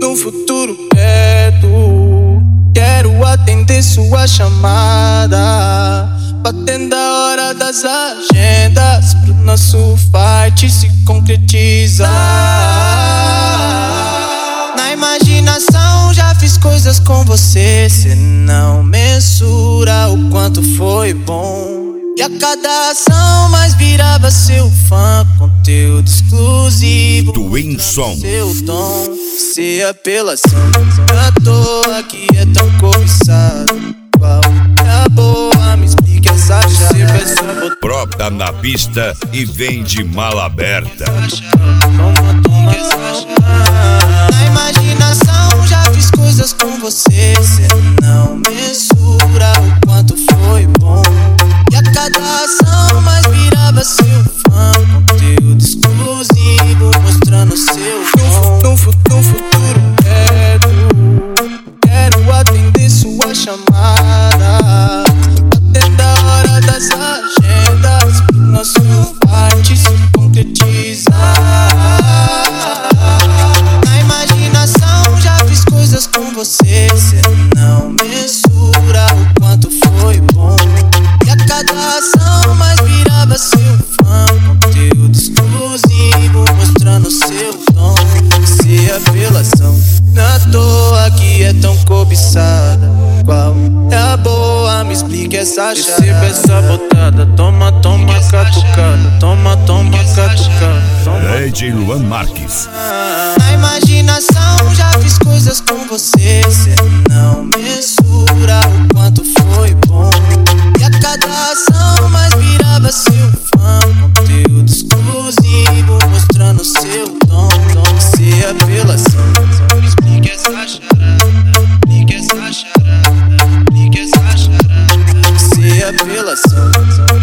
No futuro perto, quero atender sua chamada, batendo a hora das agendas, pro nosso fight se concretizar. Na imaginação já fiz coisas com você, cê não mensura o quanto foi bom. E a cada ação mais virava seu fã, conteúdo exclusivo, Twin Som, seu tom, se apelação. À toa que é tão cobiçado, qual é a boa? Me explique essa chave. brota na pista e vem de mala aberta. Na imaginação já fiz coisas com você, cê não mensura o quanto foi bom. E a cada ação mais virava seu fã, conteúdo exclusivo, mostrando seu tom. No futuro perto, quero atender sua chamada, batendo a hora das agendas, pro nosso fight se concretizar. Na imaginação já fiz coisas com você, cê não mensura o quanto foi bom. E a cada ação mais virava seu fã, conteúdo exclusivo, mostrando seu tom, se apelação. Na toa que é tão cobiçada, qual é a boa? Me explique essa chave. Receba essa botada, toma, toma, catucada. Toma, toma, catucada. DJ Luan Marques. Na imaginação já fiz coisas com você, cê não mensura o quanto foi bom. E a cada ação mais virava seu fã, conteúdo exclusivo, mostrando seu tom, se apelação. Me explique essa charada, explique essa charada, explique essa charada, se apelação.